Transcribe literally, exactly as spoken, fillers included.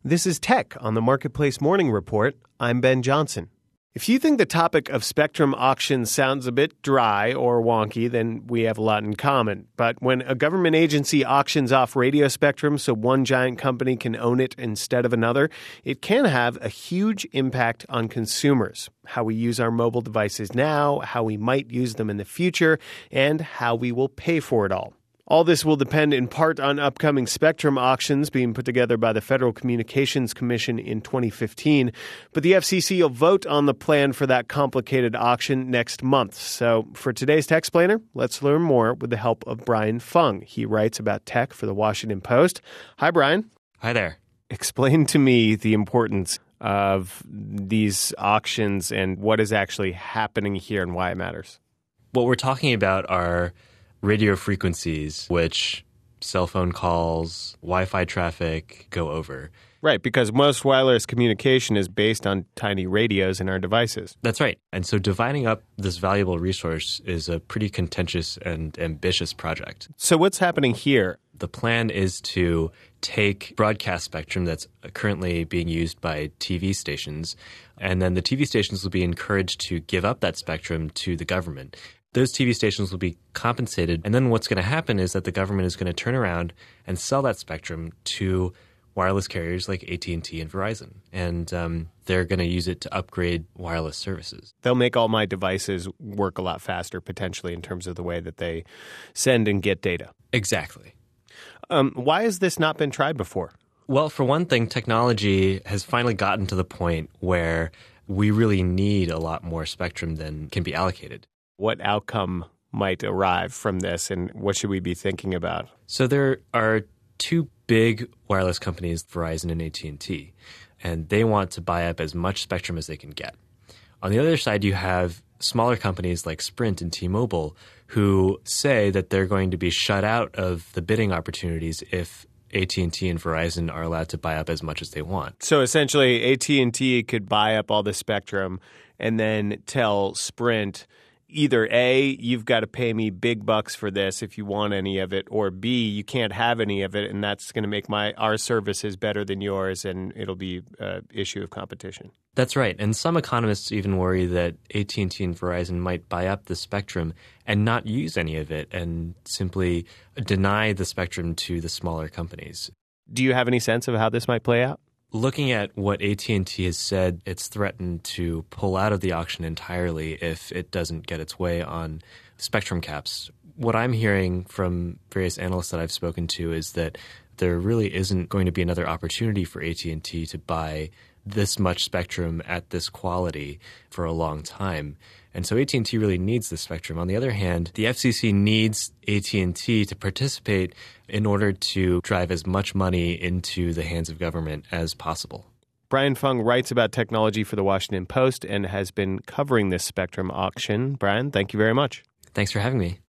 This is Tech on the Marketplace Morning Report. I'm Ben Johnson. If you think the topic of spectrum auctions sounds a bit dry or wonky, then we have a lot in common. But when a government agency auctions off radio spectrum so one giant company can own it instead of another, it can have a huge impact on consumers, how we use our mobile devices now, how we might use them in the future, and how we will pay for it all. All this will depend in part on upcoming spectrum auctions being put together by the Federal Communications Commission in twenty fifteen. But the F C C will vote on the plan for that complicated auction next month. So for today's Techsplainer, let's learn more with the help of Brian Fung. He writes about tech for the Washington Post. Hi, Brian. Hi there. Explain to me the importance of these auctions and what is actually happening here and why it matters. What we're talking about are radio frequencies, which cell phone calls, Wi-Fi traffic go over. Right, because most wireless communication is based on tiny radios in our devices. That's right. And so dividing up this valuable resource is a pretty contentious and ambitious project. So what's happening here? The plan is to take broadcast spectrum that's currently being used by T V stations, and then the T V stations will be encouraged to give up that spectrum to the government. Those T V stations will be compensated, and then what's going to happen is that the government is going to turn around and sell that spectrum to wireless carriers like A T and T and Verizon, and um, they're going to use it to upgrade wireless services. They'll make all my devices work a lot faster, potentially, in terms of the way that they send and get data. Exactly. Um, why has this not been tried before? Well, for one thing, technology has finally gotten to the point where we really need a lot more spectrum than can be allocated. What outcome might arrive from this, and what should we be thinking about? So there are two big wireless companies, Verizon and A T and T, and they want to buy up as much spectrum as they can get. On the other side, you have smaller companies like Sprint and T-Mobile who say that they're going to be shut out of the bidding opportunities if A T and T and Verizon are allowed to buy up as much as they want. So essentially, A T and T could buy up all the spectrum and then tell Sprint, either A, you've got to pay me big bucks for this if you want any of it, or B, you can't have any of it, and that's going to make my our services better than yours, and it'll be an issue of competition. That's right. And some economists even worry that A T and T and Verizon might buy up the spectrum and not use any of it and simply deny the spectrum to the smaller companies. Do you have any sense of how this might play out? Looking at what A T and T has said, it's threatened to pull out of the auction entirely if it doesn't get its way on spectrum caps. What I'm hearing from various analysts that I've spoken to is that there really isn't going to be another opportunity for A T and T to buy this much spectrum at this quality for a long time. And so A T and T really needs the spectrum. On the other hand, the F C C needs A T and T to participate in order to drive as much money into the hands of government as possible. Brian Fung writes about technology for the Washington Post and has been covering this spectrum auction. Brian, thank you very much. Thanks for having me.